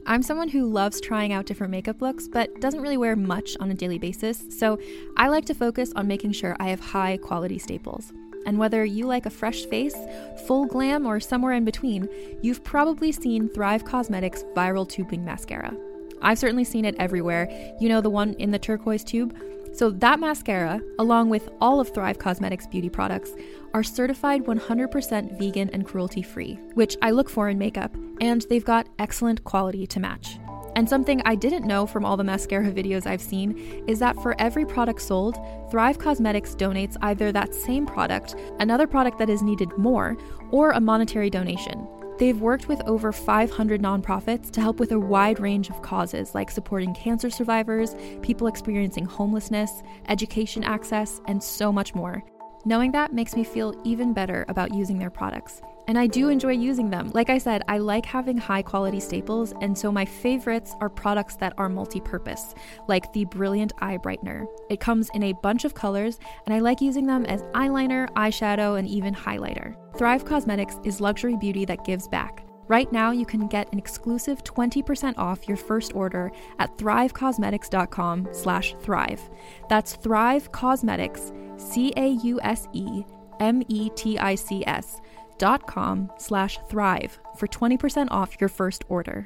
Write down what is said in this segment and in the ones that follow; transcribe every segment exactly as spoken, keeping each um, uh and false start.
I'm someone who loves trying out different makeup looks, but doesn't really wear much on a daily basis, so I like to focus on making sure I have high quality staples. And whether you like a fresh face, full glam, or somewhere in between, you've probably seen Thrive Causemetics Viral Tubing Mascara. I've certainly seen it everywhere. You know, the one in the turquoise tube? So that mascara, along with all of Thrive Causemetics beauty products, are certified one hundred percent vegan and cruelty-free, which I look for in makeup, and they've got excellent quality to match. And something I didn't know from all the mascara videos I've seen is that for every product sold, Thrive Causemetics donates either that same product, another product that is needed more, or a monetary donation. They've worked with over five hundred nonprofits to help with a wide range of causes like supporting cancer survivors, people experiencing homelessness, education access, and so much more. Knowing that makes me feel even better about using their products. And I do enjoy using them. Like I said, I like having high quality staples, and so my favorites are products that are multi-purpose, like the Brilliant Eye Brightener. It comes in a bunch of colors, and I like using them as eyeliner, eyeshadow, and even highlighter. Thrive Causemetics is luxury beauty that gives back. Right now, you can get an exclusive twenty percent off your first order at thrivecausemetics.com slash thrive. That's Thrive Causemetics, C A U S E M E T I C S dot com slash thrive for twenty percent off your first order.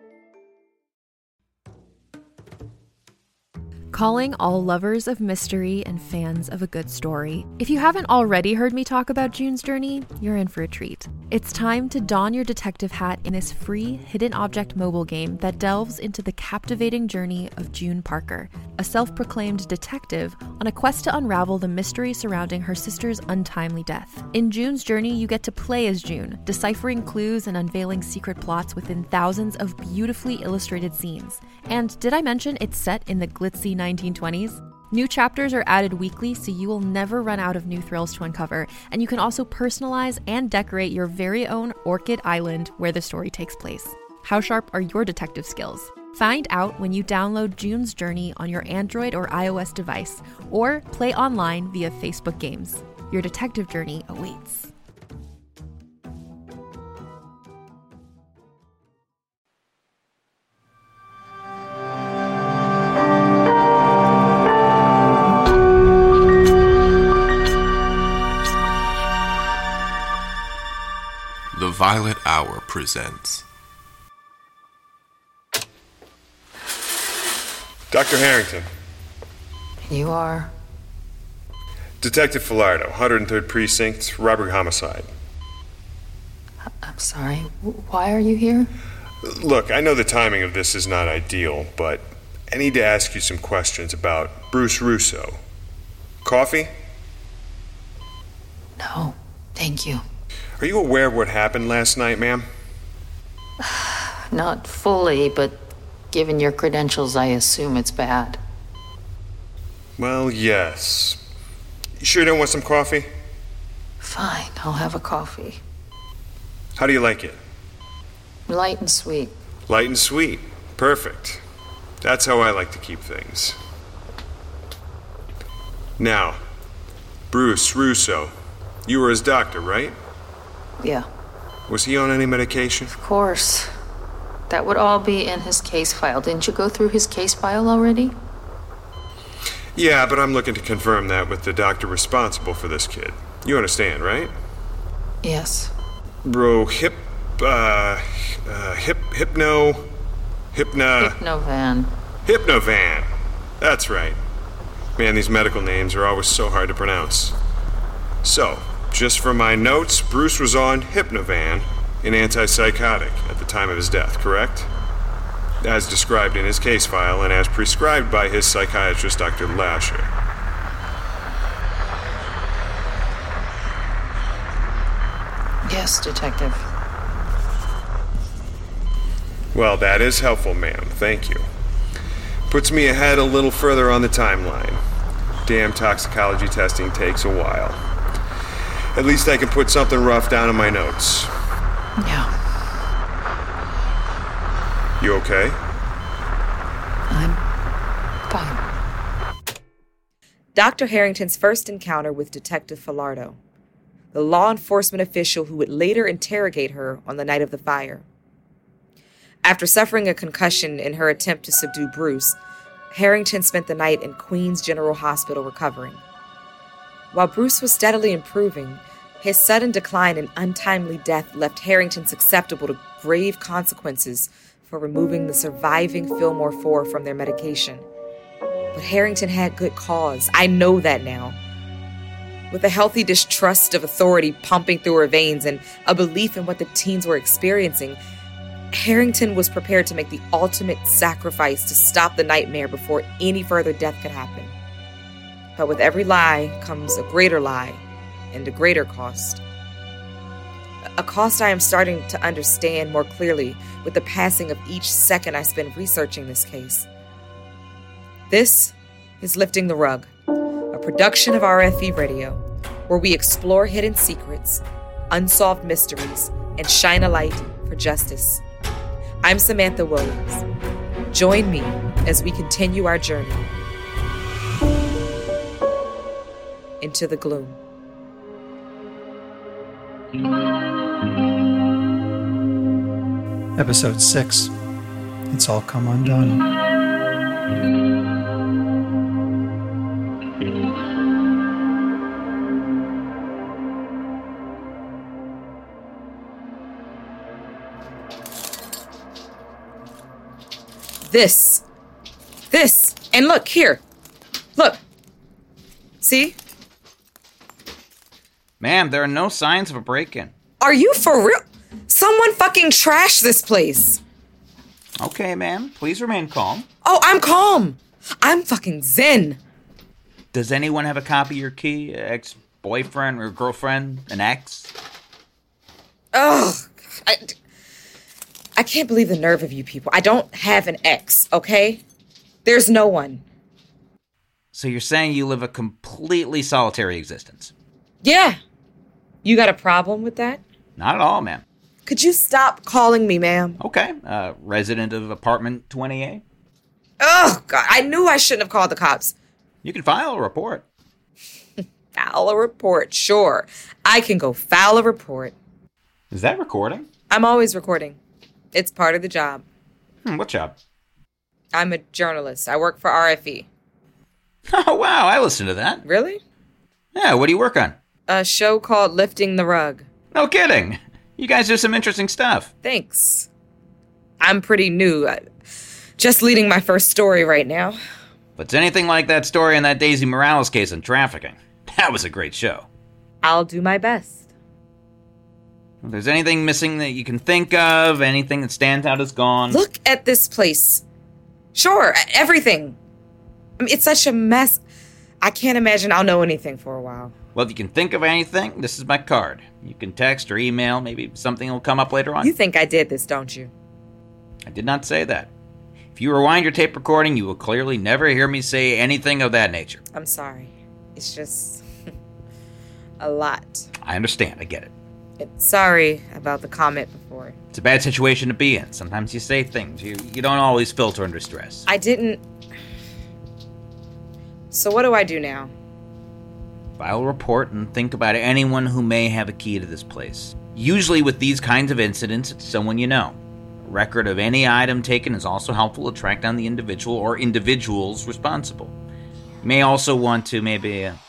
Calling all lovers of mystery and fans of a good story. If you haven't already heard me talk about June's Journey, you're in for a treat. It's time to don your detective hat in this free hidden object mobile game that delves into the captivating journey of June Parker, a self-proclaimed detective on a quest to unravel the mystery surrounding her sister's untimely death. In June's Journey, you get to play as June, deciphering clues and unveiling secret plots within thousands of beautifully illustrated scenes. And did I mention it's set in the glitzy nineteen twenties? New chapters are added weekly, so you will never run out of new thrills to uncover, and you can also personalize and decorate your very own Orchid Island where the story takes place. How sharp are your detective skills? Find out when you download June's Journey on your Android or iOS device, or play online via Facebook Games. Your detective journey awaits. The Violet Hour presents Doctor Harrington. You are? Detective Filardo, one hundred third Precinct, robbery homicide. I'm sorry. Why are you here? Look, I know the timing of this is not ideal, but I need to ask you some questions about Bruce Russo. Coffee? No, thank you. Are you aware of what happened last night, ma'am? Not fully, but given your credentials, I assume it's bad. Well, yes. You sure you don't want some coffee? Fine, I'll have a coffee. How do you like it? Light and sweet. Light and sweet. Perfect. That's how I like to keep things. Now, Bruce Russo, you were his doctor, right? Yeah. Was he on any medication? Of course. That would all be in his case file. Didn't you go through his case file already? Yeah, but I'm looking to confirm that with the doctor responsible for this kid. You understand, right? Yes. Bro, hip, uh, uh, hip, hypno, hypna... Hypnovan. Hypnovan. That's right. Man, these medical names are always so hard to pronounce. So, just for my notes, Bruce was on Hypnovan, an antipsychotic, at the time of his death, correct? As described in his case file and as prescribed by his psychiatrist, Doctor Lasher. Yes, Detective. Well, that is helpful, ma'am. Thank you. Puts me ahead a little further on the timeline. Damn toxicology testing takes a while. At least I can put something rough down in my notes. Yeah. You okay? I'm fine. Doctor Harrington's first encounter with Detective Filardo, the law enforcement official who would later interrogate her on the night of the fire. After suffering a concussion in her attempt to subdue Bruce, Harrington spent the night in Queens General Hospital recovering. While Bruce was steadily improving, his sudden decline and untimely death left Harrington susceptible to grave consequences for removing the surviving Fillmore four from their medication. But Harrington had good cause. I know that now. With a healthy distrust of authority pumping through her veins and a belief in what the teens were experiencing, Harrington was prepared to make the ultimate sacrifice to stop the nightmare before any further death could happen. But with every lie comes a greater lie and a greater cost. A cost I am starting to understand more clearly with the passing of each second I spend researching this case. This is Lifting the Rug, a production of R F E Radio, where we explore hidden secrets, unsolved mysteries, and shine a light for justice. I'm Samantha Williams. Join me as we continue our journey into the gloom. Episode six. It's All Come Undone. This. This. And look, here. Look. See? Ma'am, there are no signs of a break-in. Are you for real? Someone fucking trashed this place. Okay, ma'am. Please remain calm. Oh, I'm calm. I'm fucking zen. Does anyone have a copy of your key? Ex-boyfriend or girlfriend? An ex? Ugh. I, I can't believe the nerve of you people. I don't have an ex, okay? There's no one. So you're saying you live a completely solitary existence? Yeah. You got a problem with that? Not at all, ma'am. Could you stop calling me ma'am? Okay. Uh, resident of apartment twenty-eight? Oh, God. I knew I shouldn't have called the cops. You can file a report. File a report, sure. I can go file a report. Is that recording? I'm always recording. It's part of the job. Hmm, what job? I'm a journalist. I work for R F E. Oh, wow. I listened to that. Really? Yeah, what do you work on? A show called Lifting the Rug. No kidding. You guys do some interesting stuff. Thanks. I'm pretty new. I, just leading my first story right now. If it's anything like that story in that Daisy Morales case on trafficking, that was a great show. I'll do my best. If there's anything missing that you can think of, anything that stands out as gone... Look at this place. Sure, everything. I mean, it's such a mess. I can't imagine I'll know anything for a while. Well, if you can think of anything, this is my card. You can text or email, maybe something will come up later on. You think I did this, don't you? I did not say that. If you rewind your tape recording, you will clearly never hear me say anything of that nature. I'm sorry. It's just... a lot. I understand, I get it. Sorry about the comment before. It's a bad situation to be in. Sometimes you say things. You, you don't always filter under stress. I didn't... So what do I do now? File a report and think about anyone who may have a key to this place. Usually with these kinds of incidents, it's someone you know. A record of any item taken is also helpful to track down the individual or individuals responsible. You may also want to maybe... Uh...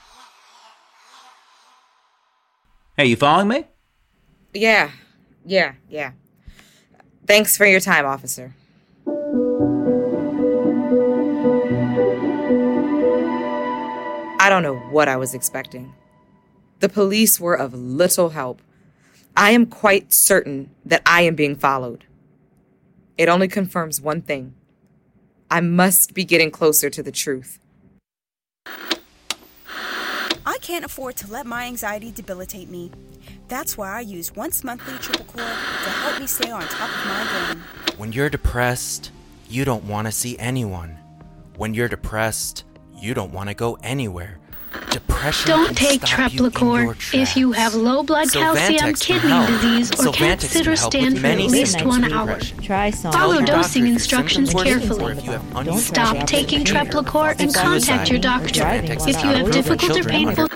Hey, you following me? Yeah, yeah, yeah. Thanks for your time, officer. I don't know what I was expecting. The police were of little help. I am quite certain that I am being followed. It only confirms one thing. I must be getting closer to the truth. I can't afford to let my anxiety debilitate me. That's why I use once monthly Triple Core to help me stay on top of my game. When you're depressed, you don't want to see anyone. When you're depressed, you don't want to go anywhere. Depression Don't can take stop you in your Treplicor if you have low blood So calcium, Vantex can kidney help. disease, or So can't Vantex sit can or help with stand for many at least symptoms one of hour. depression. Try some. Follow Tell your doctor dosing if your instructions symptoms worsen carefully. or if you have Don't unusual Stop try taking behavior. Treplicor and contact your doctor. Vantex If you have difficult or painful...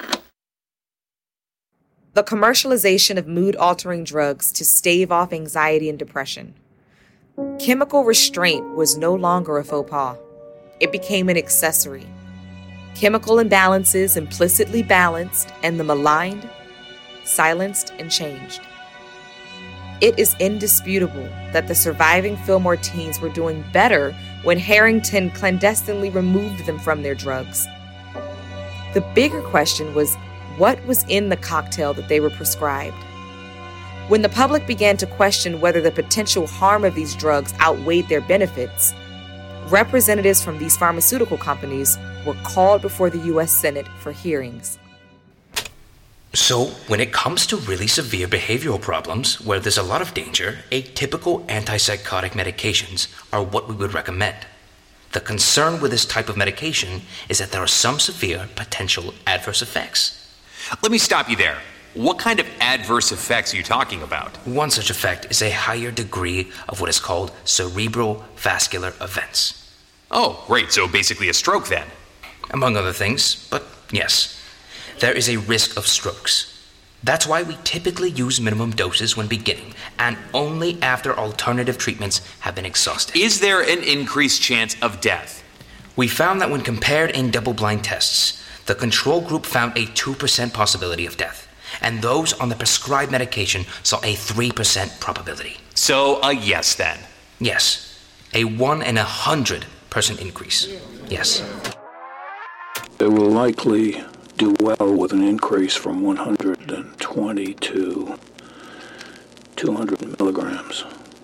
The commercialization of mood-altering drugs to stave off anxiety and depression. Chemical restraint was no longer a faux pas. It became an accessory. Chemical imbalances implicitly balanced, and the maligned, silenced, and changed. It is indisputable that the surviving Fillmore teens were doing better when Harrington clandestinely removed them from their drugs. The bigger question was, what was in the cocktail that they were prescribed? When the public began to question whether the potential harm of these drugs outweighed their benefits, representatives from these pharmaceutical companies were called before the U S Senate for hearings. So, when it comes to really severe behavioral problems where there's a lot of danger, atypical antipsychotic medications are what we would recommend. The concern with this type of medication is that there are some severe potential adverse effects. Let me stop you there. What kind of adverse effects are you talking about? One such effect is a higher degree of what is called cerebral vascular events. Oh, great. So basically a stroke then. Among other things, but yes. There is a risk of strokes. That's why we typically use minimum doses when beginning, and only after alternative treatments have been exhausted. Is there an increased chance of death? We found that when compared in double-blind tests, the control group found a two percent possibility of death, and those on the prescribed medication saw a three percent probability. So a yes then? Yes. A one in a hundred percent increase. Yes. They will likely do well with an increase from one hundred twenty to two hundred milligrams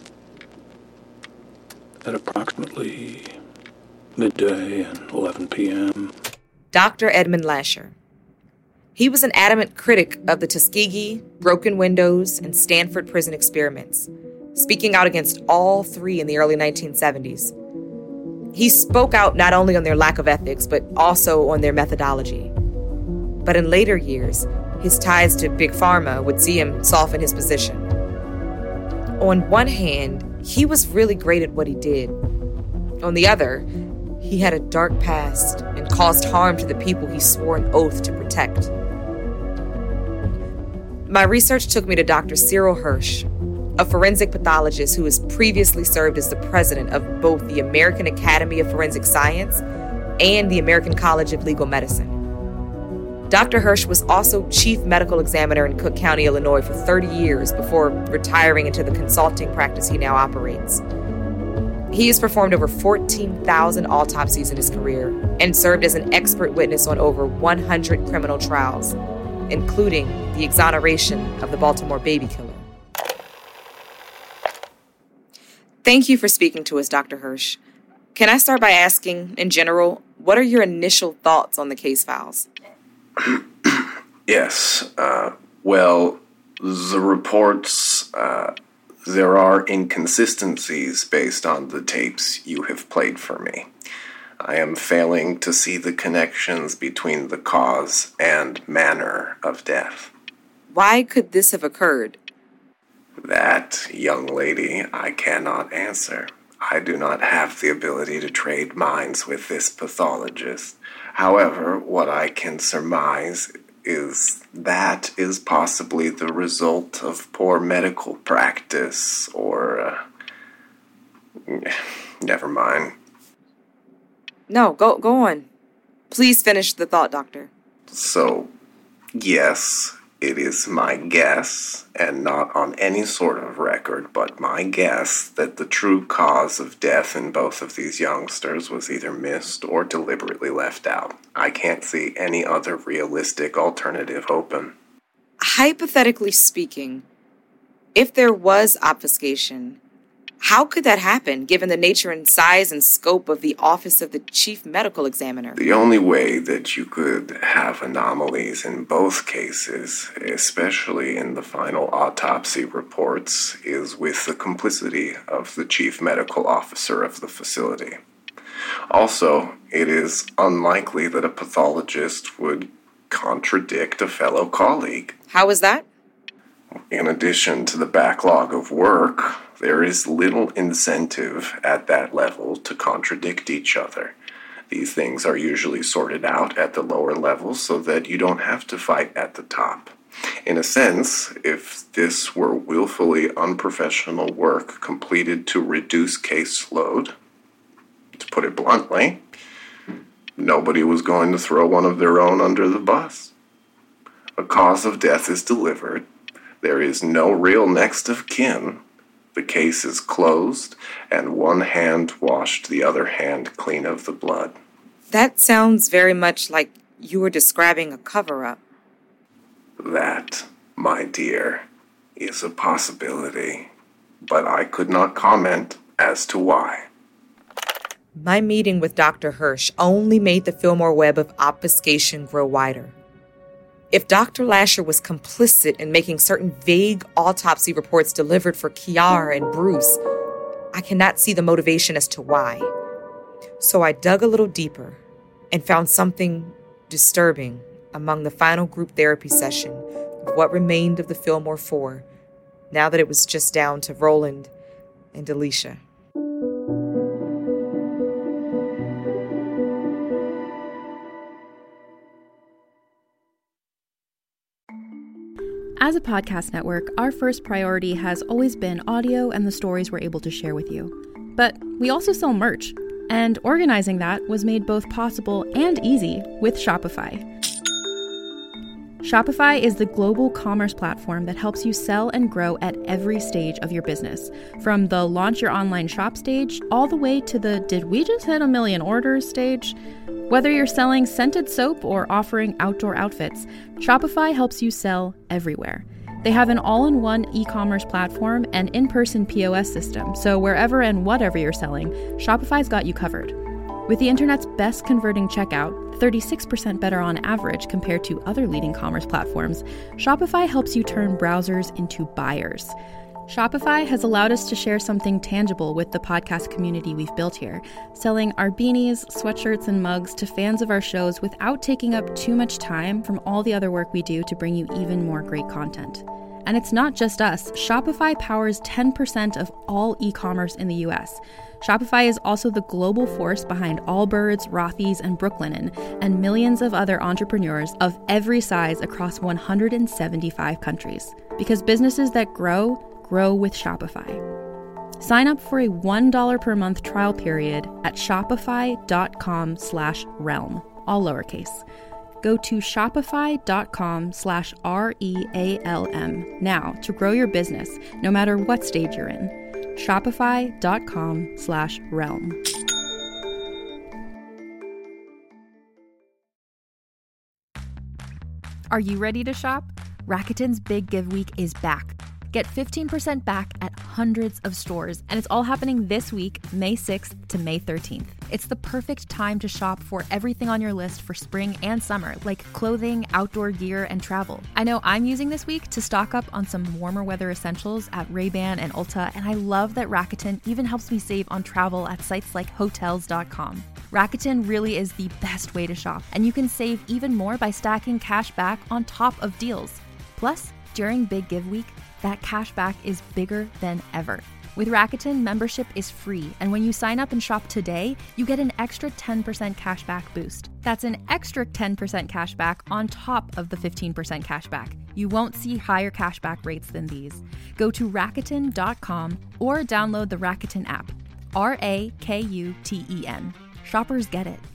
at approximately midday and eleven p.m. Doctor Edmund Lasher. He was an adamant critic of the Tuskegee, broken windows, and Stanford prison experiments, speaking out against all three in the early nineteen seventies. He spoke out not only on their lack of ethics, but also on their methodology. But in later years, his ties to Big Pharma would see him soften his position. On one hand, he was really great at what he did. On the other, he had a dark past and caused harm to the people he swore an oath to protect. My research took me to Doctor Cyril Hersh, a forensic pathologist who has previously served as the president of both the American Academy of Forensic Science and the American College of Legal Medicine. Doctor Hersh was also chief medical examiner in Cook County, Illinois for thirty years before retiring into the consulting practice he now operates. He has performed over fourteen thousand autopsies in his career and served as an expert witness on over one hundred criminal trials, including the exoneration of the Baltimore baby killer. Thank you for speaking to us, Doctor Hersh. Can I start by asking, in general, what are your initial thoughts on the case files? Yes. Uh, well, the reports, uh, there are inconsistencies based on the tapes you have played for me. I am failing to see the connections between the cause and manner of death. Why could this have occurred? That, young lady, I cannot answer. I do not have the ability to trade minds with this pathologist. However, what I can surmise is that is possibly the result of poor medical practice, or, uh, never mind. No, go go on. Please finish the thought, Doctor. So, yes, it is my guess, and not on any sort of record, but my guess that the true cause of death in both of these youngsters was either missed or deliberately left out. I can't see any other realistic alternative open. Hypothetically speaking, if there was obfuscation, how could that happen, given the nature and size and scope of the Office of the Chief Medical Examiner? The only way that you could have anomalies in both cases, especially in the final autopsy reports, is with the complicity of the Chief Medical Officer of the facility. Also, it is unlikely that a pathologist would contradict a fellow colleague. How is that? In addition to the backlog of work, there is little incentive at that level to contradict each other. These things are usually sorted out at the lower levels so that you don't have to fight at the top. In a sense, if this were willfully unprofessional work completed to reduce caseload, to put it bluntly, nobody was going to throw one of their own under the bus. A cause of death is delivered. There is no real next of kin. The case is closed, and one hand washed the other hand clean of the blood. That sounds very much like you were describing a cover-up. That, my dear, is a possibility, but I could not comment as to why. My meeting with Doctor Hirsch only made the Fillmore web of obfuscation grow wider. If Doctor Lasher was complicit in making certain vague autopsy reports delivered for Kiara and Bruce, I cannot see the motivation as to why. So I dug a little deeper and found something disturbing among the final group therapy session of what remained of the Fillmore Four, now that it was just down to Roland and Alicia. As a podcast network, our first priority has always been audio and the stories we're able to share with you. But we also sell merch, and organizing that was made both possible and easy with Shopify. Shopify is the global commerce platform that helps you sell and grow at every stage of your business, from the launch your online shop stage all the way to the did we just hit a million orders stage. Whether you're selling scented soap or offering outdoor outfits, Shopify helps you sell everywhere. They have an all-in-one e-commerce platform and in-person P O S system, so wherever and whatever you're selling, Shopify's got you covered. With the internet's best converting checkout, thirty-six percent better on average compared to other leading commerce platforms, Shopify helps you turn browsers into buyers. Shopify has allowed us to share something tangible with the podcast community we've built here, selling our beanies, sweatshirts, and mugs to fans of our shows without taking up too much time from all the other work we do to bring you even more great content. And it's not just us. Shopify powers ten percent of all e-commerce in the U S. Shopify is also the global force behind Allbirds, Rothy's, and Brooklinen, and millions of other entrepreneurs of every size across one hundred seventy-five countries. Because businesses that grow, grow with Shopify. Sign up for a one dollar per month trial period at shopify.com slash realm, all lowercase. Go to shopify.com slash R-E-A-L-M now to grow your business, no matter what stage you're in. Shopify.com slash realm. Are you ready to shop? Rakuten's Big Give Week is back. Get fifteen percent back at hundreds of stores, and it's all happening this week, May sixth to May thirteenth. It's the perfect time to shop for everything on your list for spring and summer, like clothing, outdoor gear, and travel. I know I'm using this week to stock up on some warmer weather essentials at Ray-Ban and Ulta, and I love that Rakuten even helps me save on travel at sites like hotels dot com. Rakuten really is the best way to shop, and you can save even more by stacking cash back on top of deals. Plus, during Big Give Week, that cash back is bigger than ever. With Rakuten, membership is free, and when you sign up and shop today, you get an extra ten percent cash back boost. That's an extra ten percent cash back on top of the fifteen percent cash back. You won't see higher cash back rates than these. Go to Rakuten dot com or download the Rakuten app. R A K U T E N. Shoppers get it.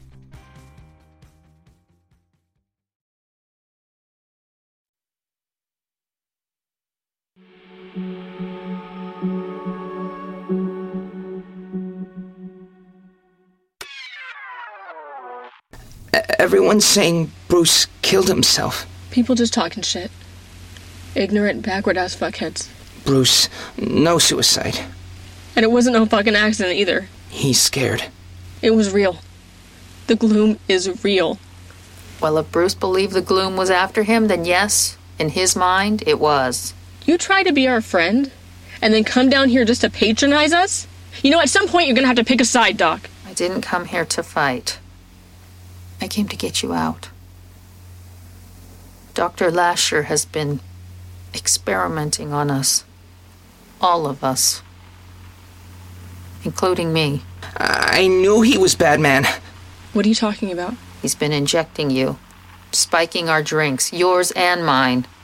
Everyone's saying Bruce killed himself. People just talking shit. Ignorant, backward-ass fuckheads. Bruce, no suicide. And it wasn't no fucking accident either. He's scared. It was real. The gloom is real. Well, if Bruce believed the gloom was after him, then yes, in his mind, it was. You try to be our friend, and then come down here just to patronize us? You know, at some point you're gonna have to pick a side, Doc. I didn't come here to fight. I came to get you out. Doctor Lasher has been experimenting on us. All of us. Including me. I knew he was bad, man. What are you talking about? He's been injecting you. Spiking our drinks, yours and mine.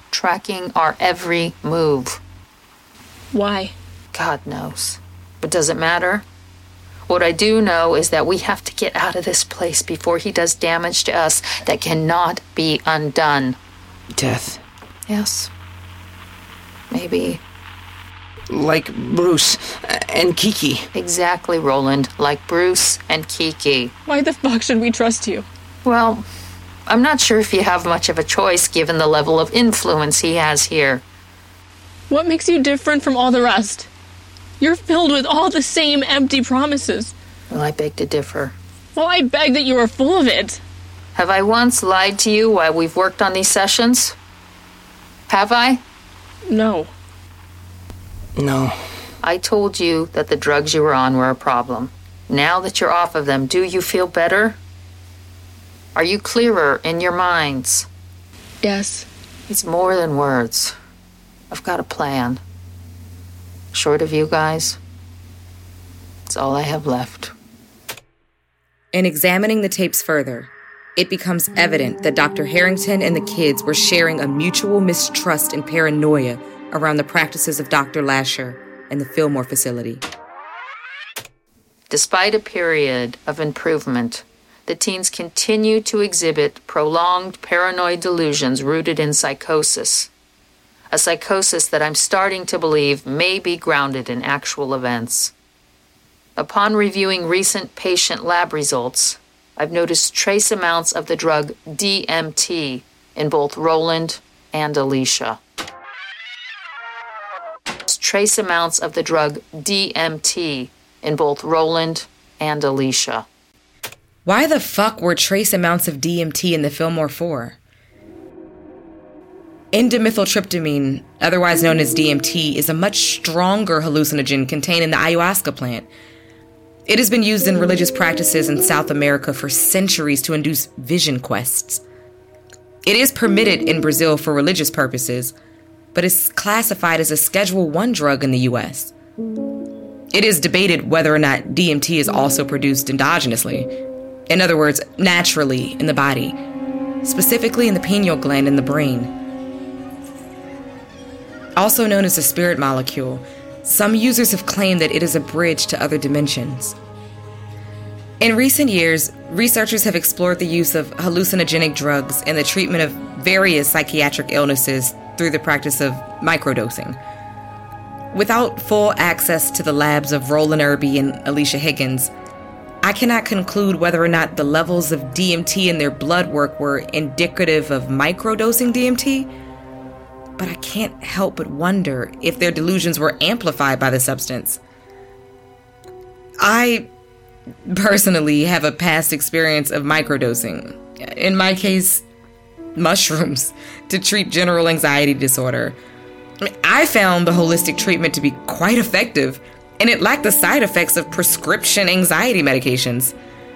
tracking our every move. Why? God knows. But does it matter? What I do know is that we have to get out of this place before he does damage to us that cannot be undone. Death. Yes. Maybe. Like Bruce and Kiki. Exactly, Roland. Like Bruce and Kiki. Why the fuck should we trust you? Well, I'm not sure if you have much of a choice given the level of influence he has here. What makes you different from all the rest? You're filled with all the same empty promises. Well, I beg to differ. Well, I beg that you are full of it. Have I once lied to you while we've worked on these sessions? Have I? No. No. I told you that the drugs you were on were a problem. Now that you're off of them, do you feel better? Are you clearer in your minds? Yes. It's more than words. I've got a plan. Short of you guys, it's all I have left. In examining the tapes further, it becomes evident that Doctor Harrington and the kids were sharing a mutual mistrust and paranoia around the practices of Doctor Lasher and the Fillmore facility. Despite a period of improvement, the teens continue to exhibit prolonged paranoid delusions rooted in psychosis. A psychosis that I'm starting to believe may be grounded in actual events. Upon reviewing recent patient lab results, I've noticed trace amounts of the drug D M T in both Roland and Alicia. Trace amounts of the drug D M T in both Roland and Alicia. Why the fuck were trace amounts of D M T in the Fillmore four? N-dimethyltryptamine, otherwise known as D M T, is a much stronger hallucinogen contained in the ayahuasca plant. It has been used in religious practices in South America for centuries to induce vision quests. It is permitted in Brazil for religious purposes, but is classified as a Schedule one drug in the U S. It is debated whether or not D M T is also produced endogenously, in other words, naturally in the body, specifically in the pineal gland in the brain. Also known as the spirit molecule, some users have claimed that it is a bridge to other dimensions. In recent years, researchers have explored the use of hallucinogenic drugs in the treatment of various psychiatric illnesses through the practice of microdosing. Without full access to the labs of Roland Irby and Alicia Higgins, I cannot conclude whether or not the levels of D M T in their blood work were indicative of microdosing D M T, but I can't help but wonder if their delusions were amplified by the substance. I personally have a past experience of microdosing. In my case, mushrooms, to treat general anxiety disorder. I found the holistic treatment to be quite effective, and it lacked the side effects of prescription anxiety medications.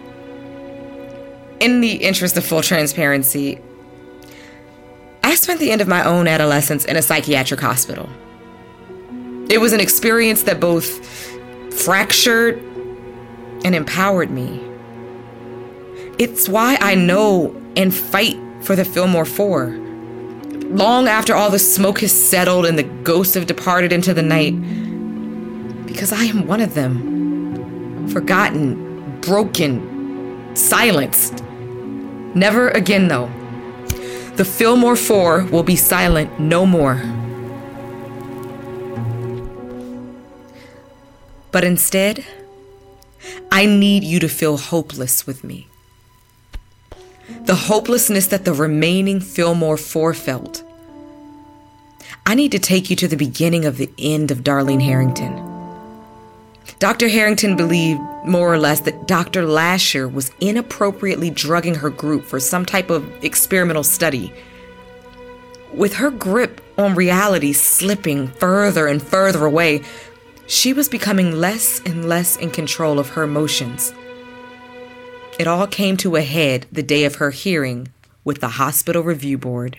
In the interest of full transparency, I spent the end of my own adolescence in a psychiatric hospital. It was an experience that both fractured and empowered me. It's why I know and fight for the Fillmore four. Long after all the smoke has settled and the ghosts have departed into the night, because I am one of them. Forgotten, broken, silenced. Never again, though. The Fillmore four will be silent no more. But instead, I need you to feel hopeless with me. The hopelessness that the remaining Fillmore four felt. I need to take you to the beginning of the end of Darlene Harrington. Doctor Harrington believed, more or less, that Doctor Lasher was inappropriately drugging her group for some type of experimental study. With her grip on reality slipping further and further away, she was becoming less and less in control of her emotions. It all came to a head the day of her hearing with the hospital review board.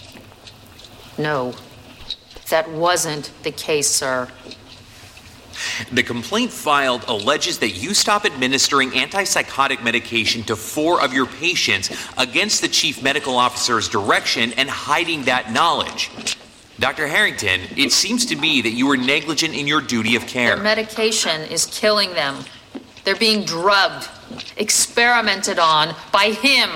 No, that wasn't the case, sir. The complaint filed alleges that you stop administering antipsychotic medication to four of your patients against the chief medical officer's direction and hiding that knowledge. Doctor Harrington, it seems to me that you were negligent in your duty of care. Their medication is killing them. They're being drugged, experimented on by him.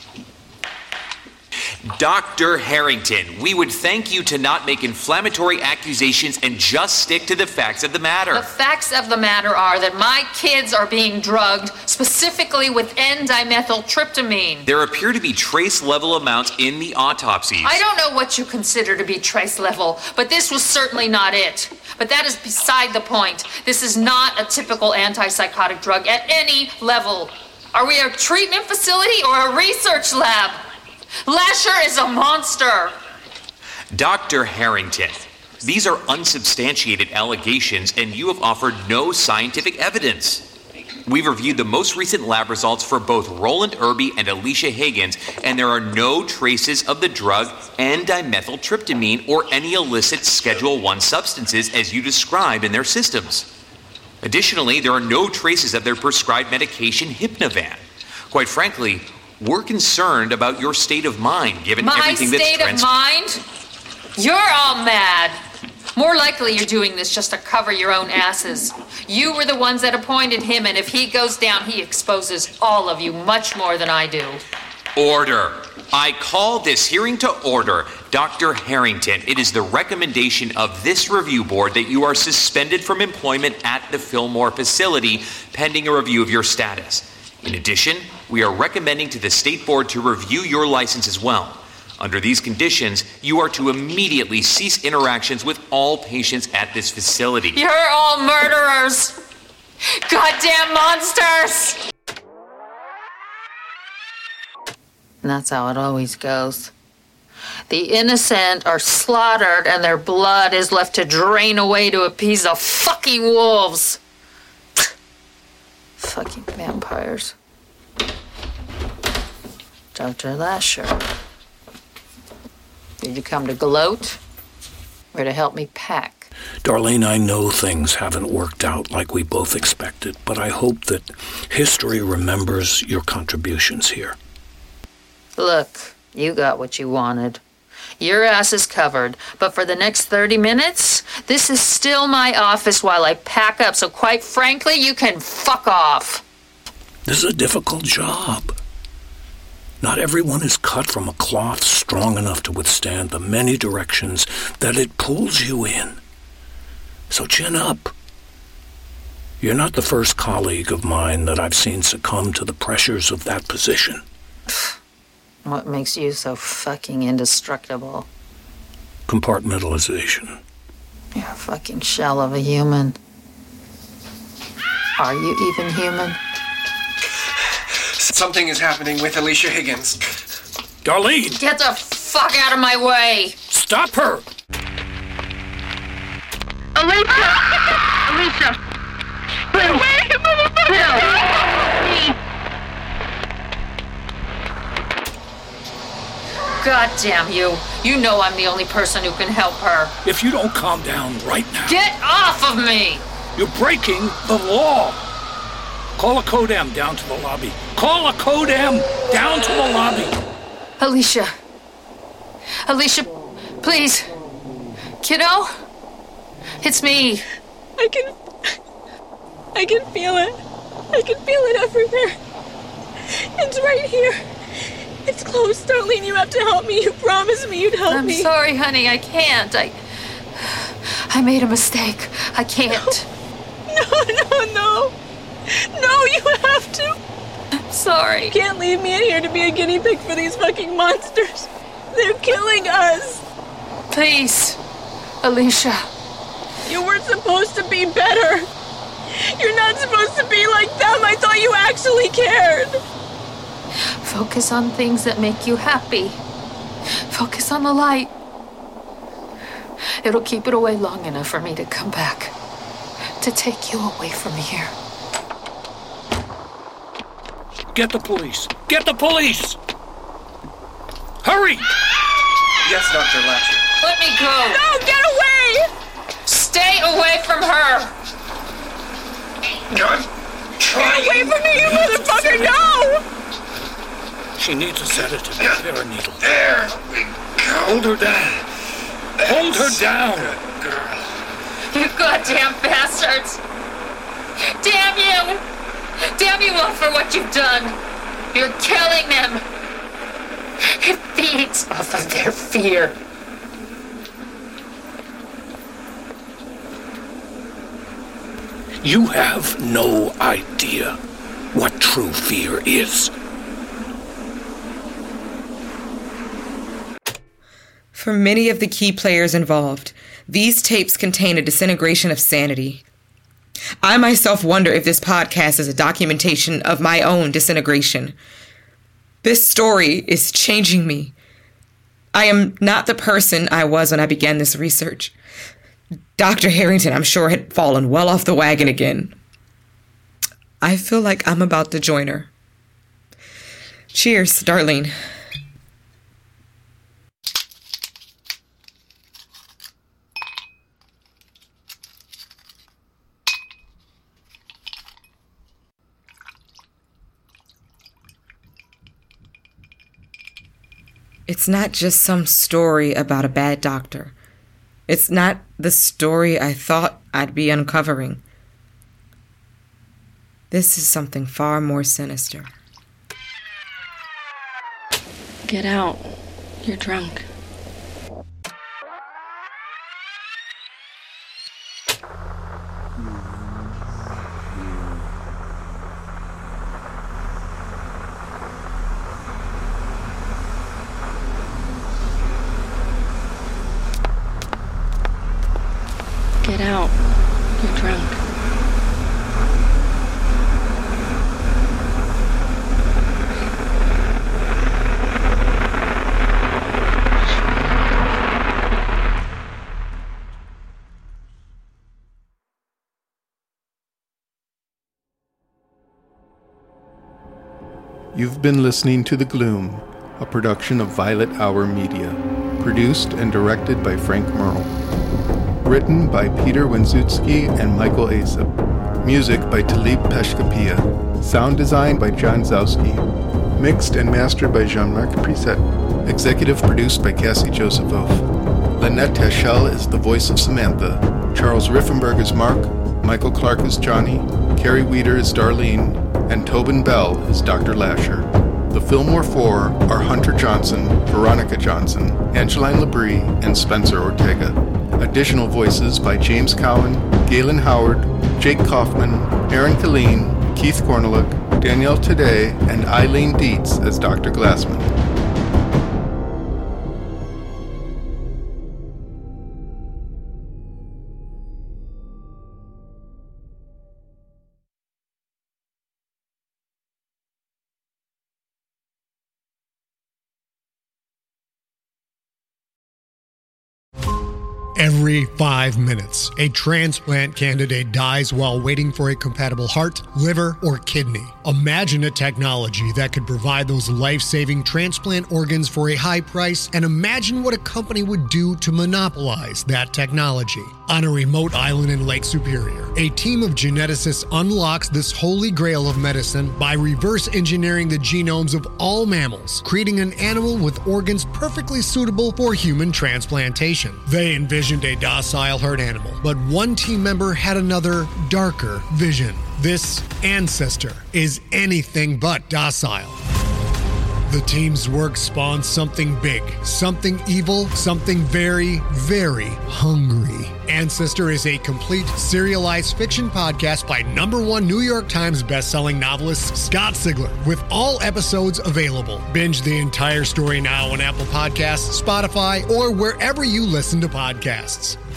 Doctor Harrington, we would thank you to not make inflammatory accusations and just stick to the facts of the matter. The facts of the matter are that my kids are being drugged, specifically with N-dimethyltryptamine. There appear to be trace level amounts in the autopsies. I don't know what you consider to be trace level, but this was certainly not it. But that is beside the point. This is not a typical antipsychotic drug at any level. Are we a treatment facility or a research lab? Lasher is a monster! Doctor Harrington, these are unsubstantiated allegations and you have offered no scientific evidence. We've reviewed the most recent lab results for both Roland Irby and Alicia Higgins, and there are no traces of the drug N-dimethyltryptamine or any illicit Schedule one substances as you describe in their systems. Additionally, there are no traces of their prescribed medication Hypnovan. Quite frankly, we're concerned about your state of mind, given My everything that's state trans- of mind? You're all mad. More likely you're doing this just to cover your own asses. You were the ones that appointed him, and if he goes down, he exposes all of you much more than I do. Order. I call this hearing to order. Doctor Harrington, it is the recommendation of this review board that you are suspended from employment at the Fillmore facility pending a review of your status. In addition, we are recommending to the state board to review your license as well. Under these conditions, you are to immediately cease interactions with all patients at this facility. You're all murderers! Goddamn monsters! And that's how it always goes. The innocent are slaughtered and their blood is left to drain away to appease the fucking wolves. Fucking vampires. Doctor Lasher. Did you come to gloat or to help me pack? Darlene, I know things haven't worked out like we both expected, but I hope that history remembers your contributions here. Look, you got what you wanted. Your ass is covered, but for the next thirty minutes, this is still my office while I pack up, so quite frankly, you can fuck off. This is a difficult job. Not everyone is cut from a cloth strong enough to withstand the many directions that it pulls you in. So chin up. You're not the first colleague of mine that I've seen succumb to the pressures of that position. What makes you so fucking indestructible? Compartmentalization. You're a fucking shell of a human. Are you even human? Something is happening with Alicia Higgins. Darlene! Get the fuck out of my way! Stop her! Alicia! Alicia! Bill! Bill! God damn you. You know I'm the only person who can help her. If you don't calm down right now... Get off of me! You're breaking the law. Call a code M down to the lobby. Call a code M down to the lobby. Alicia. Alicia, please. Kiddo? It's me. I can... I can feel it. I can feel it everywhere. It's right here. It's close, Darlene. You have to help me. You promised me you'd help I'm me. I'm sorry, honey. I can't. I... I made a mistake. I can't. No, no, no. No, you have to. I'm sorry. You can't leave me in here to be a guinea pig for these fucking monsters. They're killing us. Please, Alicia. You weren't supposed to be better. You're not supposed to be like them. I thought you actually cared. Focus on things that make you happy. Focus on the light. It'll keep it away long enough for me to come back. To take you away from here. Get the police! Get the police! Hurry! Yes, Doctor Lasher. Let me go! No, get away! Stay away from her! me, you motherfucker, no! She needs a sedative. Yeah. There, a needle. There we go. Hold her down. That's Hold her down. Good girl. You goddamn bastards! Damn you! Damn you all for what you've done! You're killing them! It feeds off of their fear. You have no idea what true fear is. For many of the key players involved, these tapes contain a disintegration of sanity. I myself wonder if this podcast is a documentation of my own disintegration. This story is changing me. I am not the person I was when I began this research. Doctor Harrington, I'm sure, had fallen well off the wagon again. I feel like I'm about to join her. Cheers, Darlene. It's not just some story about a bad doctor. It's not the story I thought I'd be uncovering. This is something far more sinister. Get out. You're drunk. Get out. You're drunk. You've been listening to The Gloom, a production of Violet Hour Media, produced and directed by Frank Merle. Written by Peter Wenzutski and Michael Asap. Music by Talib Peshkapia. Sound design by John Zowski. Mixed and mastered by Jean-Marc Preset. Executive produced by Cassie Josephoff. Lynette Teschel is the voice of Samantha. Charles Riffenberg is Mark. Michael Clark is Johnny. Carrie Weeder is Darlene. And Tobin Bell is Doctor Lasher. The Fillmore Four are Hunter Johnson, Veronica Johnson, Angeline Labrie, and Spencer Ortega. Additional voices by James Cowan, Galen Howard, Jake Kaufman, Aaron Killeen, Keith Cornelick, Danielle Today, and Eileen Dietz as Doctor Glassman. Every five minutes, a transplant candidate dies while waiting for a compatible heart, liver, or kidney. Imagine a technology that could provide those life-saving transplant organs for a high price, and imagine what a company would do to monopolize that technology. On a remote island in Lake Superior, a team of geneticists unlocks this holy grail of medicine by reverse engineering the genomes of all mammals, creating an animal with organs perfectly suitable for human transplantation. They envisioned a docile herd animal, but one team member had another, darker vision. This ancestor is anything but docile. The team's work spawns something big, something evil, something very, very hungry. Ancestor is a complete serialized fiction podcast by number one New York Times bestselling novelist Scott Sigler, with all episodes available. Binge the entire story now on Apple Podcasts, Spotify, or wherever you listen to podcasts.